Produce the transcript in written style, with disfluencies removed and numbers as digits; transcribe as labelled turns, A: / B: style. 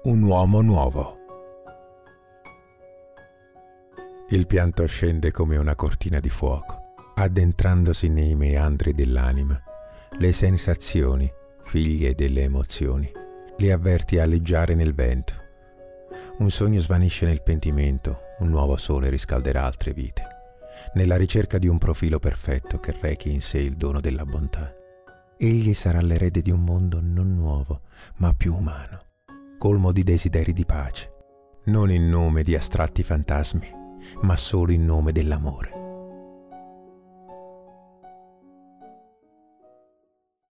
A: Un uomo nuovo. Il pianto scende come una cortina di fuoco, addentrandosi nei meandri dell'anima. Le sensazioni, figlie delle emozioni, le avverti aleggiare nel vento. Un sogno svanisce nel pentimento, un nuovo sole riscalderà altre vite, nella ricerca di un profilo perfetto che rechi in sé il dono della bontà. Egli sarà l'erede di un mondo non nuovo, ma più umano, colmo di desideri di pace, non in nome di astratti fantasmi, ma solo in nome dell'amore.